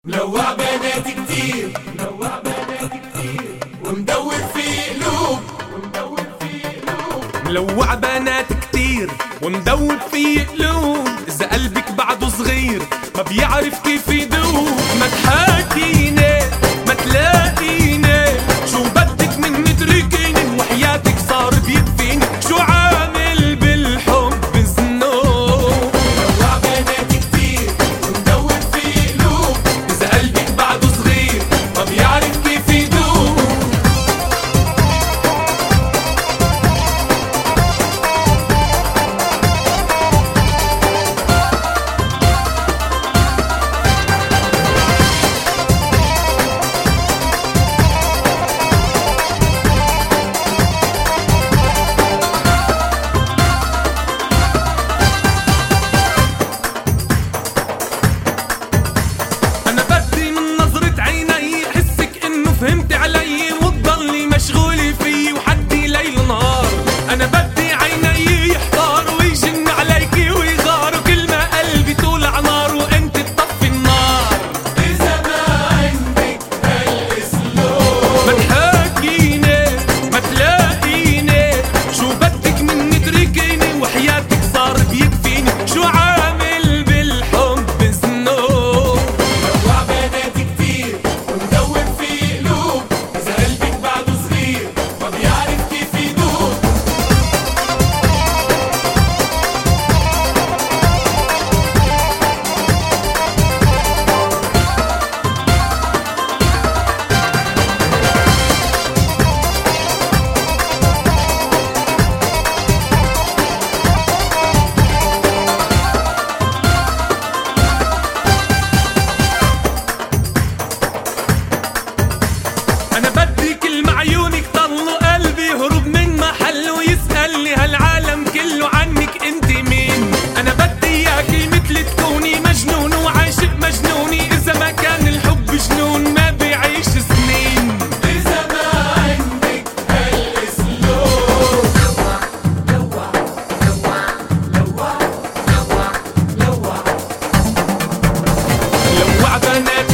ملوع بنات كتير ومدور في قلوب ملوع بنات كتير ومدوب في قلوب. إذا قلبك بعده صغير ما بيعرف كيف يدوب، ما تحاكيني ما تلاقيني، شو بدك مني تركيني وحياتك صار بيكفيني، شو عامل بالحب ذنوب. ملوع بنات كتير ومدور في قلوب، إذا قلبك بعده صغير ما بيعرف كيف يدوب. فهمت علي وتضلي مشغولة فيي وحدي ليل نهار. أنا بدي عيني يحتار ويجن عليكي ويغار، وكل ما قلبي تولع نار وأنت تطفي النار. إذا ما عندك هالأسلوب ما تحاكيني ما تلاقيني، شو بدك مني تركيني وحياتك صار بيكفيني، شو عامل بالحب ذنوب. ملوع بنات كتير ومدور في قلوب، إذا قلبك بعده صغير ما بيعرف كيف يدوب. أنا بدي كل ما عيونك طلوا قلبي يهرب من محله، يسألني هالعالم كله عنك انت مين. أنا بدي إياكي مثل تكوني مجنون وعاشق مجنوني، إذا ما كان الحب جنون ما بيعيش سنين. إذا ما عندك هالأسلوب لوع بنات